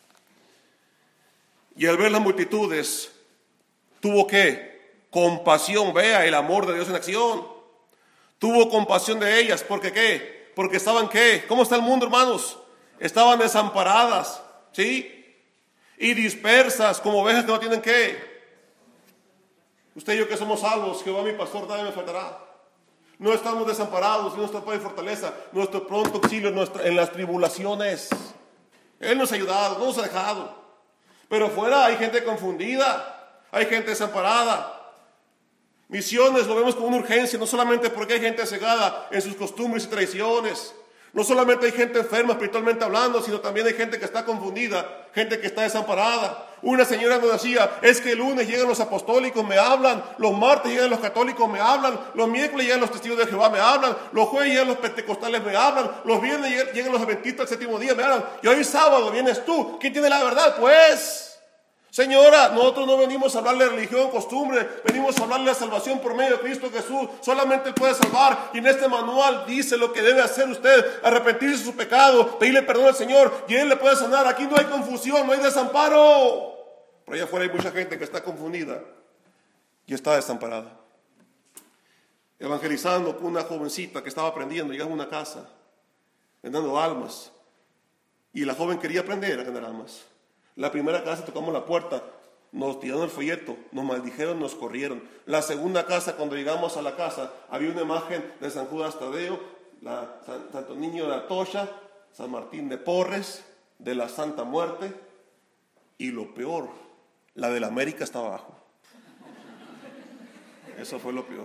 Speaker 1: Y al ver las multitudes, tuvo que compasión, vea el amor de Dios en acción. Tuvo compasión de ellas, ¿porque qué? Porque estaban ¿qué? ¿Cómo está el mundo, hermanos? Estaban desamparadas, ¿sí? Y dispersas como ovejas que no tienen ¿qué? Usted y yo que somos salvos, Jehová mi pastor, nada me faltará. No estamos desamparados, nuestro Padre de fortaleza, nuestro pronto auxilio en las tribulaciones. Él nos ha ayudado, no nos ha dejado. Pero afuera hay gente confundida, hay gente desamparada. Misiones lo vemos como una urgencia, no solamente porque hay gente cegada en sus costumbres y tradiciones. No solamente hay gente enferma espiritualmente hablando, sino también hay gente que está confundida, gente que está desamparada. Una señora nos decía, es que el lunes llegan los apostólicos, me hablan, los martes llegan los católicos, me hablan, los miércoles llegan los testigos de Jehová, me hablan, los jueves llegan los pentecostales, me hablan, los viernes llegan los adventistas del séptimo día, me hablan, y hoy sábado vienes tú. ¿Quién tiene la verdad? Pues, señora, nosotros no venimos a hablarle de religión, costumbre, venimos a hablarle de la salvación por medio de Cristo Jesús. Solamente Él puede salvar, y en este manual dice lo que debe hacer usted: arrepentirse de su pecado, pedirle perdón al Señor, y Él le puede sanar. Aquí no hay confusión, no hay desamparo. Por allá afuera hay mucha gente que está confundida y está desamparada. Evangelizando con una jovencita que estaba aprendiendo, llegaba a una casa vendiendo almas, y la joven quería aprender a ganar almas. La primera casa tocamos la puerta, nos tiraron el folleto, nos maldijeron, nos corrieron. La segunda casa, cuando llegamos a la casa, había una imagen de San Judas Tadeo, Santo Niño de Atocha, San Martín de Porres, de la Santa Muerte, y lo peor, la de la América estaba abajo. Eso fue lo peor.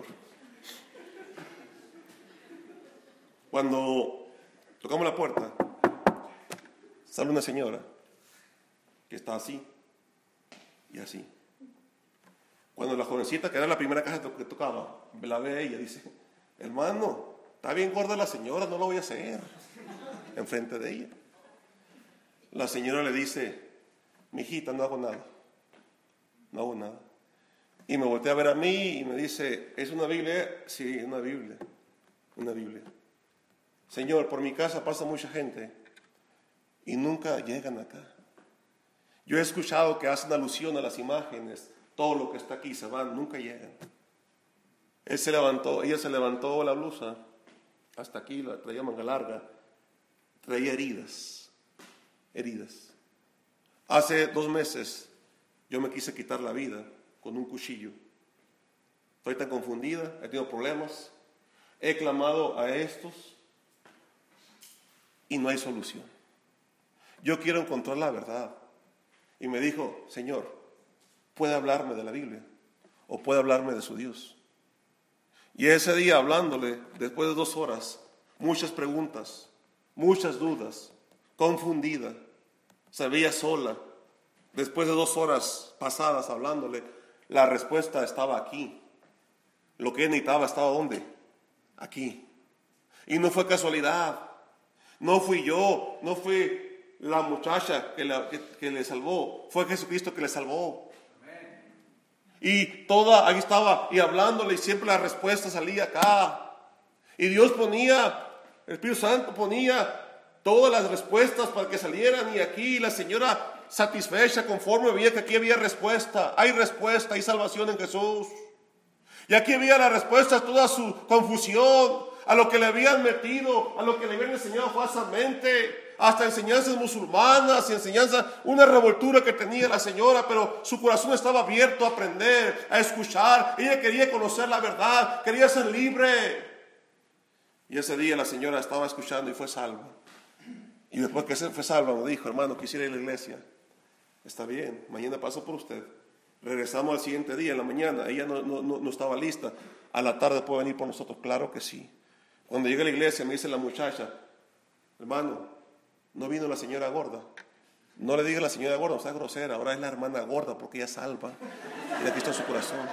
Speaker 1: Cuando tocamos la puerta, sale una señora que está así y así. Cuando la jovencita, que era la primera casa que tocaba, la ve ella, dice: hermano, está bien gorda la señora, no lo voy a hacer. Enfrente de ella. La señora le dice: mijita, no hago nada. No hago nada. Y me voltea a ver a mí y me dice: ¿es una Biblia? Sí, una Biblia. Una Biblia. Señor, por mi casa pasa mucha gente y nunca llegan acá. Yo he escuchado que hacen alusión a las imágenes, todo lo que está aquí, se van, nunca llegan. Ella se levantó la blusa hasta aquí, la traía manga larga, traía heridas. Hace 2 meses yo me quise quitar la vida con un cuchillo. Estoy tan confundida, he tenido problemas, he clamado a estos y no hay solución. Yo quiero encontrar la verdad. Y me dijo, Señor, ¿puede hablarme de la Biblia? ¿O puede hablarme de su Dios? Y ese día hablándole, después de 2 horas, muchas preguntas, muchas dudas, confundida, se veía sola. Después de 2 horas pasadas hablándole, la respuesta estaba aquí. Lo que él necesitaba estaba ¿dónde? Aquí. Y no fue casualidad. No fui yo, no fui la muchacha que le salvó. Fue Jesucristo que le salvó. Y toda, ahí estaba, y hablándole, y siempre la respuesta salía acá. Y Dios ponía, el Espíritu Santo ponía todas las respuestas para que salieran. Y aquí la señora satisfecha conforme veía que aquí había respuesta. Hay respuesta, hay salvación en Jesús. Y aquí había la respuesta a toda su confusión, a lo que le habían metido, a lo que le habían enseñado falsamente. Hasta enseñanzas musulmanas y enseñanzas, una revoltura que tenía la señora, pero su corazón estaba abierto a aprender, a escuchar. Ella quería conocer la verdad, quería ser libre. Y ese día la señora estaba escuchando y fue salva. Y después que fue salva me dijo, hermano, quisiera ir a la iglesia. Está bien, mañana paso por usted. Regresamos al siguiente día, en la mañana, ella no estaba lista. A la tarde puede venir por nosotros, claro que sí. Cuando llegué a la iglesia me dice la muchacha, hermano, no vino la señora gorda. No le diga a la señora gorda, o sea grosera, ahora es la hermana gorda porque ella salva. Y aquí está su corazón.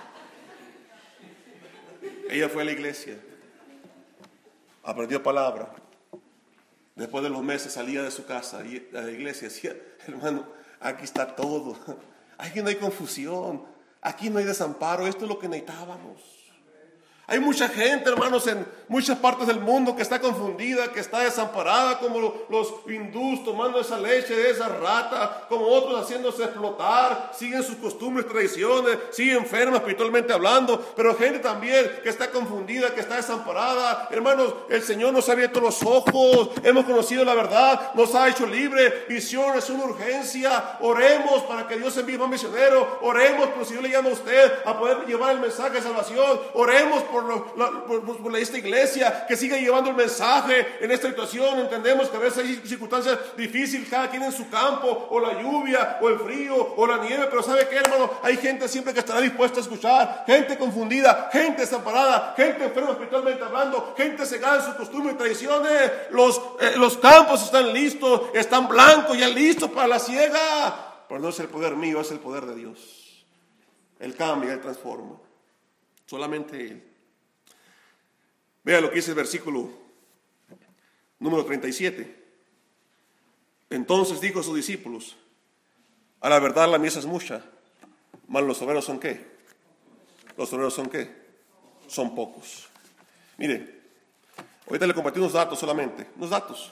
Speaker 1: Ella fue a la iglesia, aprendió palabra. Después de los meses salía de su casa y a la iglesia decía, hermano, aquí está todo. Aquí no hay confusión, aquí no hay desamparo, esto es lo que necesitábamos. Hay mucha gente, hermanos, en muchas partes del mundo que está confundida, que está desamparada, como los hindús tomando esa leche de esa rata, como otros haciéndose explotar, siguen sus costumbres, tradiciones, siguen enfermas espiritualmente hablando, pero gente también que está confundida, que está desamparada. Hermanos, el Señor nos ha abierto los ojos, hemos conocido la verdad, nos ha hecho libre. Misión es una urgencia. Oremos para que Dios envíe más misioneros, oremos por si Dios le llama a usted a poder llevar el mensaje de salvación, oremos por esta iglesia que siga llevando el mensaje en esta situación. Entendemos que a veces hay circunstancias difíciles, cada quien en su campo, o la lluvia, o el frío, o la nieve, pero ¿sabe qué, hermano? Hay gente siempre que estará dispuesta a escuchar, gente confundida, gente desamparada, gente enferma espiritualmente hablando, gente cegada en sus costumbres y tradiciones. Los campos están listos, están blancos, ya listos para la siega, pero no es el poder mío, es el poder de Dios. Él cambia, Él transforma, solamente Él. Vea lo que dice el versículo número 37. Entonces dijo a sus discípulos, a la verdad la mies es mucha, mas los obreros son ¿qué? ¿Los obreros son qué? Son pocos. Mire, ahorita le compartí unos datos solamente, unos datos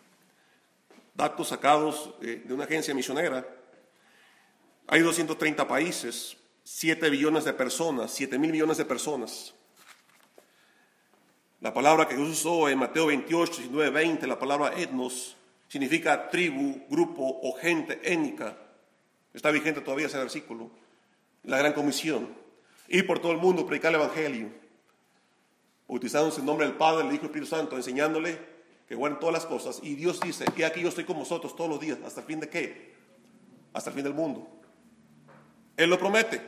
Speaker 1: sacados de una agencia misionera. Hay 230 países, 7 billones de personas, 7,000 millones de personas. La palabra que Jesús usó en Mateo 28, 19, 20, la palabra etnos, significa tribu, grupo o gente étnica. Está vigente todavía ese versículo. La gran comisión, ir por todo el mundo, predicar el evangelio, bautizándose en nombre del Padre, del Hijo y del Espíritu Santo, enseñándole que guarden todas las cosas. Y Dios dice, y aquí yo estoy con vosotros todos los días, ¿hasta el fin de qué? Hasta el fin del mundo. Él lo promete.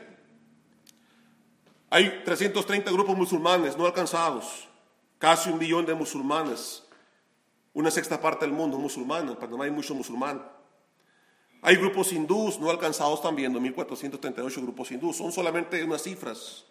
Speaker 1: Hay 330 grupos musulmanes no alcanzados. Casi 1 billón de musulmanes, 1/6 parte del mundo musulmán. En Panamá hay muchos musulmanes. Hay grupos hindús no alcanzados también, 2,438 grupos hindús. Son solamente unas cifras.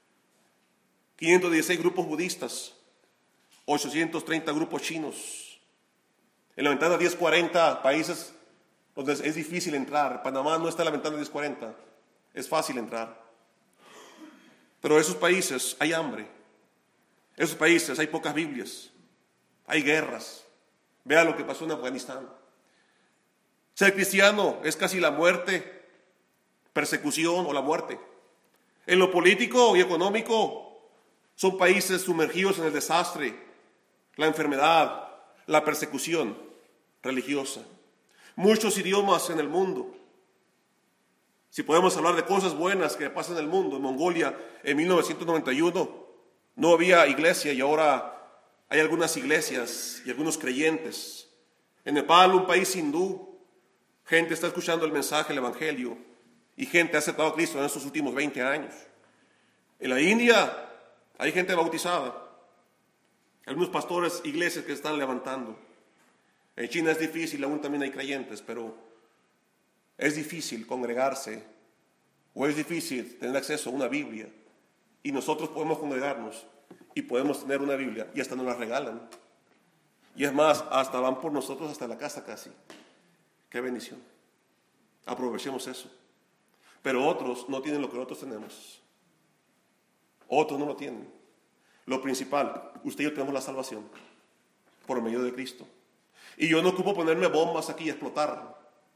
Speaker 1: 516 grupos budistas, 830 grupos chinos. En la ventana 1040 países donde es difícil entrar. Panamá no está en la ventana 1040, es fácil entrar. Pero en esos países hay hambre. En esos países hay pocas Biblias, hay guerras. Vea lo que pasó en Afganistán. Ser cristiano es casi la muerte, persecución o la muerte. En lo político y económico son países sumergidos en el desastre. la enfermedad, la persecución religiosa, muchos idiomas en el mundo. Si podemos hablar de cosas buenas que pasan en el mundo, en Mongolia en 1991 no había iglesia y ahora hay algunas iglesias y algunos creyentes. En Nepal, un país hindú, gente está escuchando el mensaje, el evangelio, y gente ha aceptado a Cristo en estos últimos 20 años. En la India hay gente bautizada, algunos pastores, iglesias que están levantando. En China es difícil, aún también hay creyentes, pero es difícil congregarse o es difícil tener acceso a una Biblia. Y nosotros podemos congregarnos y podemos tener una Biblia y hasta nos la regalan. Y es más, hasta van por nosotros hasta la casa casi. ¡Qué bendición! Aprovechemos eso. Pero otros no tienen lo que nosotros tenemos. Otros no lo tienen. Lo principal, usted y yo tenemos la salvación por medio de Cristo. Y yo no ocupo ponerme bombas aquí y explotar.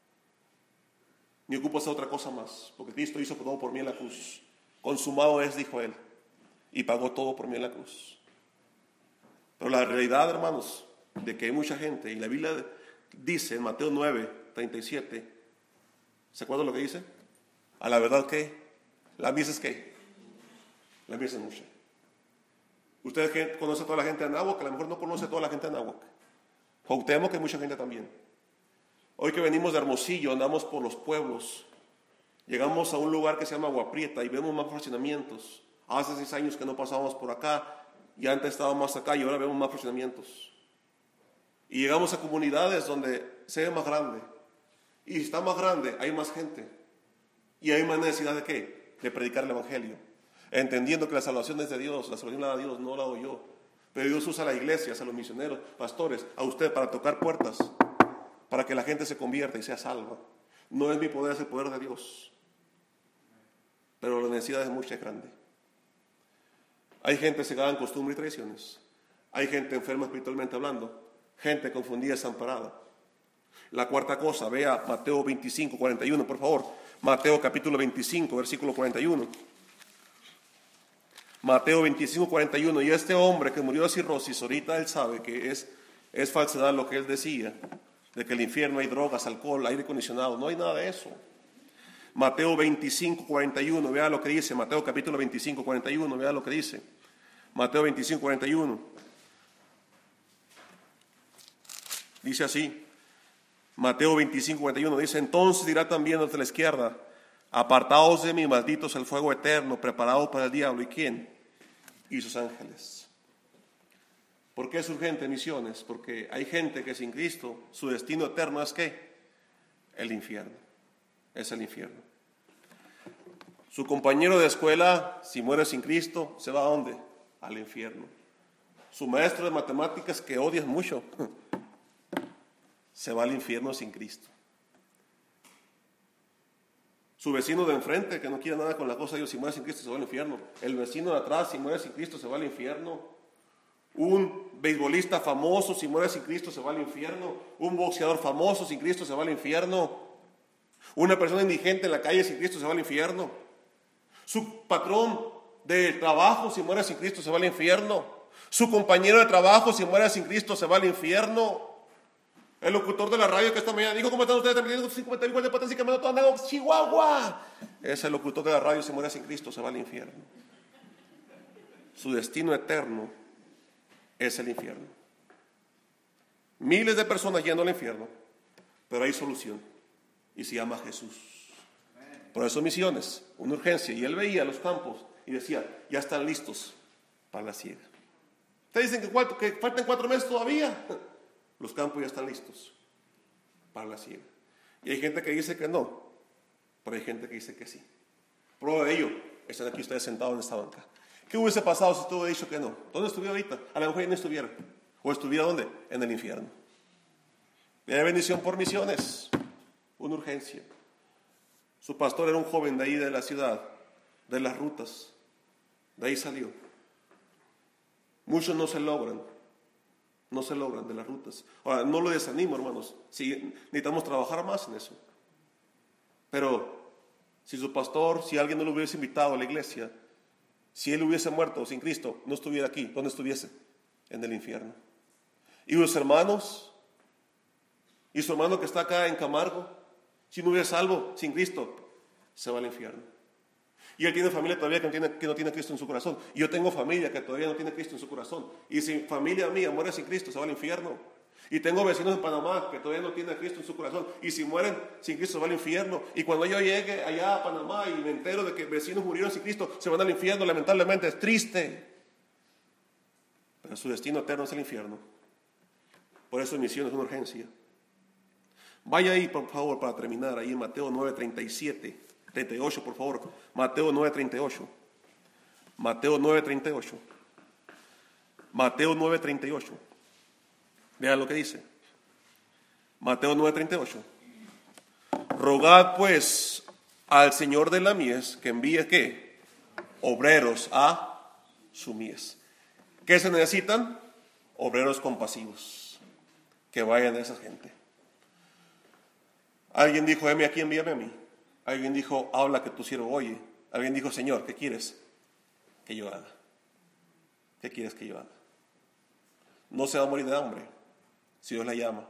Speaker 1: Ni ocupo hacer otra cosa más, porque Cristo hizo todo por mí en la cruz. Consumado es, dijo Él, y pagó todo por mí en la cruz. Pero la realidad, hermanos, de que hay mucha gente, y la Biblia dice en Mateo 9:37, ¿se acuerdan lo que dice? A la verdad que, la mies es que, la mies es mucha. Usted conoce a toda la gente de Anáhuac, a lo mejor no conoce a toda la gente de Anáhuac. Cuauhtémoc, que hay mucha gente también. Hoy que venimos de Hermosillo, andamos por los pueblos, llegamos a un lugar que se llama Agua Prieta y vemos más fraccionamientos. Hace 6 años que no pasábamos por acá y antes estábamos acá y ahora vemos más fraccionamientos. Y llegamos a comunidades donde se ve más grande. Y si está más grande, hay más gente. Y hay más necesidad de ¿qué? De predicar el evangelio. Entendiendo que la salvación es de Dios, la salvación la da Dios, no la doy yo. Pero Dios usa a las iglesias, a los misioneros, pastores, a usted para tocar puertas, para que la gente se convierta y sea salva. No es mi poder, es el poder de Dios. Pero la necesidad es mucha y grande. Hay gente cegada en costumbre y tradiciones. Hay gente enferma espiritualmente hablando. Gente confundida y desamparada. La cuarta cosa, vea Mateo 25:41, por favor. Mateo capítulo 25, versículo 41. Mateo 25:41. Y este hombre que murió de cirrosis, ahorita él sabe que es falsedad lo que él decía, de que en el infierno hay drogas, alcohol, aire acondicionado. No hay nada de eso. Mateo 25:41, vea lo que dice. Mateo capítulo 25:41, vea lo que dice. Mateo 25:41. Dice así. Mateo 25:41 dice: entonces dirá también los de la izquierda: apartaos de mí, malditos, el fuego eterno preparado para el diablo. ¿Y quién? Y sus ángeles. ¿Por qué es urgente misiones? Porque hay gente que sin Cristo, su destino eterno es ¿qué? El infierno. Es el infierno. Su compañero de escuela, si muere sin Cristo, ¿se va a dónde? Al infierno. Su maestro de matemáticas que odias mucho, se va al infierno sin Cristo. Su vecino de enfrente que no quiere nada con la cosa de Dios, si muere sin Cristo se va al infierno. El vecino de atrás, si muere sin Cristo, se va al infierno. Un beisbolista famoso, si muere sin Cristo, se va al infierno. Un boxeador famoso, sin Cristo, se va al infierno. Una persona indigente en la calle, sin Cristo, se va al infierno. Su patrón de trabajo, si muere sin Cristo, se va al infierno. Su compañero de trabajo, si muere sin Cristo, se va al infierno. El locutor de la radio que esta mañana dijo: ¿cómo están ustedes? También 50 igual de potencia que me notó andando Chihuahua. Ese locutor de la radio, si muere sin Cristo, se va al infierno. Su destino eterno es el infierno. Miles de personas yendo al infierno, pero hay solución y se llama Jesús. Por eso misiones, una urgencia. Y él veía los campos y decía: ya están listos para la siega. Ustedes dicen que faltan 4 meses todavía. Los campos ya están listos para la siega. Y hay gente que dice que no, pero hay gente que dice que sí. Prueba de ello, están aquí ustedes sentados en esta banca. ¿Qué hubiese pasado si usted hubiera dicho que no? ¿Dónde estuviera ahorita? A lo mejor ya no estuviera. ¿O estuviera dónde? En el infierno. Viene bendición por misiones, una urgencia. Su pastor era un joven de ahí de la ciudad, de las rutas. De ahí salió. Muchos no se logran de las rutas. Ahora, no lo desanimo, hermanos. Sí, necesitamos trabajar más en eso. Pero si su pastor, si alguien no lo hubiese invitado a la iglesia, si él hubiese muerto sin Cristo, no estuviera aquí. ¿Dónde estuviese? En el infierno. Y los hermanos, y su hermano que está acá en Camargo, si no hubiera salvo sin Cristo, se va al infierno. Y él tiene familia todavía que no tiene Cristo en su corazón. Y yo tengo familia que todavía no tiene Cristo en su corazón. Y si familia mía muere sin Cristo, se va al infierno. Y tengo vecinos en Panamá que todavía no tienen a Cristo en su corazón. Y si mueren sin Cristo, se va al infierno. Y cuando yo llegue allá a Panamá y me entero de que vecinos murieron sin Cristo, se van al infierno. Lamentablemente es triste. Pero su destino eterno es el infierno. Por eso misión es una urgencia. Vaya ahí, por favor, para terminar, ahí en Mateo 9:37, 38, por favor. Mateo 9:38. Mateo 9:38. Mateo 9:38. Vean lo que dice. Mateo 9:38. Rogad pues al Señor de la mies que envíe ¿qué? Obreros a su mies. ¿Qué se necesitan? Obreros compasivos. Que vayan a esa gente. Alguien dijo, heme aquí, envíame a mí. Alguien dijo, habla que tu siervo oye. Alguien dijo, Señor, ¿qué quieres que yo haga? ¿Qué quieres que yo haga? No se va a morir de hambre si Dios la llama.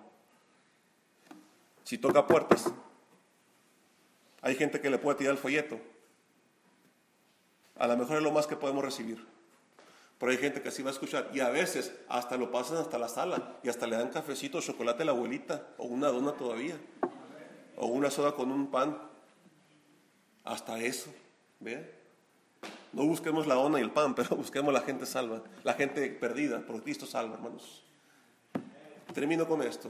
Speaker 1: Si toca puertas, hay gente que le puede tirar el folleto. A lo mejor es lo más que podemos recibir. Pero hay gente que sí va a escuchar y a veces hasta lo pasan hasta la sala y hasta le dan cafecito, chocolate a la abuelita o una dona todavía o una soda con un pan. Hasta eso, ¿vean? No busquemos la dona y el pan, pero busquemos la gente salva, la gente perdida, porque Cristo salva, hermanos. Termino con esto.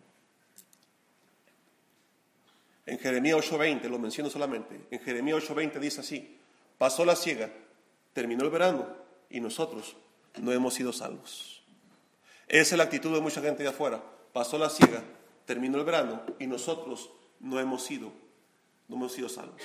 Speaker 1: En Jeremías 8:20, lo menciono solamente. En Jeremías 8:20 dice así: pasó la siega, terminó el verano y nosotros no hemos sido salvos. Esa es la actitud de mucha gente de afuera. Pasó la siega, terminó el verano y nosotros no hemos sido salvos.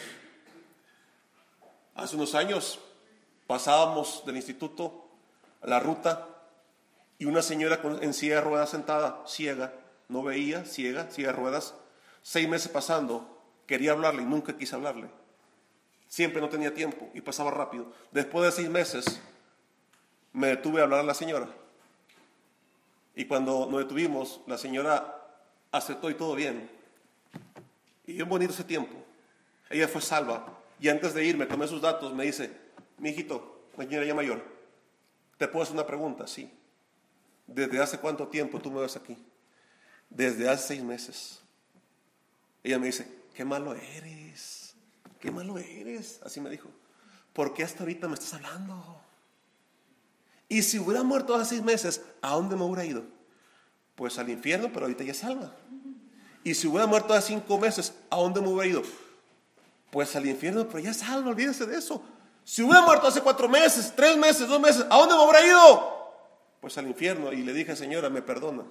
Speaker 1: Hace unos años pasábamos del instituto a la ruta y una señora en silla de ruedas sentada, ciega, no veía, ciega, silla de ruedas, 6 meses pasando, quería hablarle y nunca quise hablarle. Siempre no tenía tiempo y pasaba rápido. Después de 6 meses me detuve a hablar a la señora. Y cuando nos detuvimos, la señora aceptó y todo bien. Y bien bonito ese tiempo. Ella fue salva. Y antes de irme, tomé sus datos, me dice, mi hijito, una señora ya mayor, ¿te puedo hacer una pregunta? Sí. ¿Desde hace cuánto tiempo tú me ves aquí? Desde hace 6 meses. Ella me dice, qué malo eres, qué malo eres. Así me dijo. ¿Por qué hasta ahorita me estás hablando? Y si hubiera muerto hace 6 meses, ¿a dónde me hubiera ido? Pues al infierno, pero ahorita ya salva. Y si hubiera muerto hace 5 meses, ¿a dónde me hubiera ido? Pues al infierno, pero ya salva, olvídense de eso. Si hubiera muerto hace 4 meses, 3 meses, 2 meses, ¿a dónde me hubiera ido? Pues al infierno. Y le dije, señora, me perdona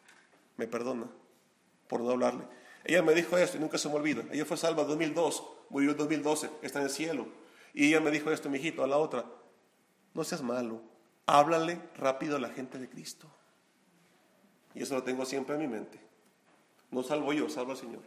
Speaker 1: por no hablarle. Ella me dijo esto y nunca se me olvida. Ella fue salva en 2002, murió en 2012, está en el cielo. Y ella me dijo esto, mi hijito, a la otra, no seas malo, háblale rápido a la gente de Cristo. Y eso lo tengo siempre en mi mente. No salvo yo, salvo al Señor.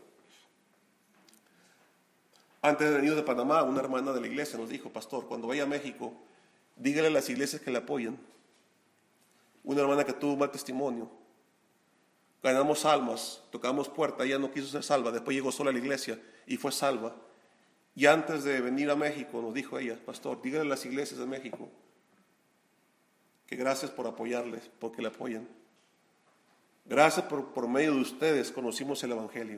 Speaker 1: Antes de venir de Panamá, una hermana de la iglesia nos dijo, pastor, cuando vaya a México, dígale a las iglesias que le apoyen. Una hermana que tuvo un mal testimonio. Ganamos almas, tocamos puerta, ella no quiso ser salva, después llegó sola a la iglesia y fue salva. Y antes de venir a México nos dijo ella, pastor, dígale a las iglesias de México que gracias por apoyarles, porque le apoyan. Gracias por medio de ustedes conocimos el Evangelio.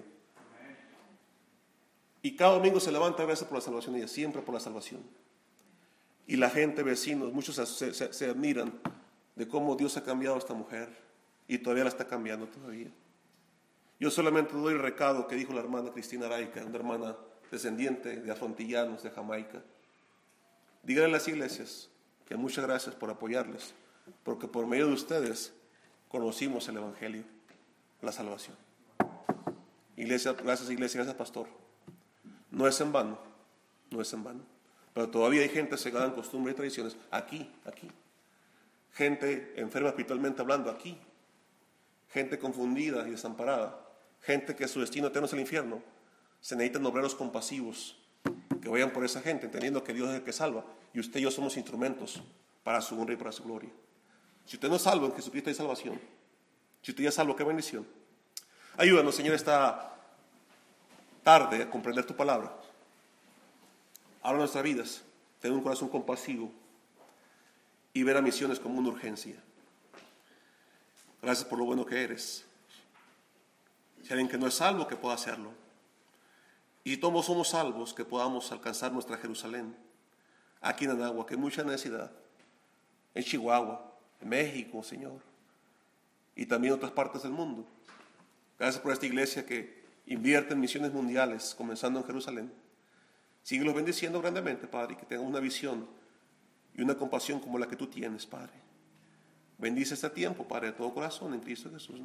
Speaker 1: Y cada domingo se levanta gracias por la salvación de ella, siempre por la salvación. Y la gente, vecinos, muchos se admiran de cómo Dios ha cambiado a esta mujer y todavía la está cambiando todavía. Yo solamente doy el recado que dijo la hermana Cristina Araica, una hermana descendiente de afrontillanos de Jamaica. Díganle a las iglesias que muchas gracias por apoyarles, porque por medio de ustedes conocimos el Evangelio, la salvación. Iglesia, gracias iglesia, gracias pastor. No es en vano, no es en vano. Pero todavía hay gente cegada en costumbres y tradiciones, aquí. Gente enferma espiritualmente hablando, aquí. Gente confundida y desamparada. Gente que su destino eterno es el infierno. Se necesitan obreros compasivos que vayan por esa gente, entendiendo que Dios es el que salva. Y usted y yo somos instrumentos para su honra y para su gloria. Si usted no es salvo, en Jesucristo hay salvación. Si usted ya es salvo, qué bendición. Ayúdanos, Señor, esta tarde a comprender tu palabra. Habla nuestras vidas, tener un corazón compasivo y ver a misiones como una urgencia. Gracias por lo bueno que eres. Si alguien que no es salvo, que pueda hacerlo. Y si todos somos salvos, que podamos alcanzar nuestra Jerusalén. Aquí en Anáhuac, que hay mucha necesidad. En Chihuahua, en México, Señor. Y también en otras partes del mundo. Gracias por esta iglesia que invierte en misiones mundiales, comenzando en Jerusalén. Síguelos bendiciendo grandemente, Padre, y que tengan una visión y una compasión como la que tú tienes, Padre. Bendice este tiempo, Padre, de todo corazón en Cristo Jesús.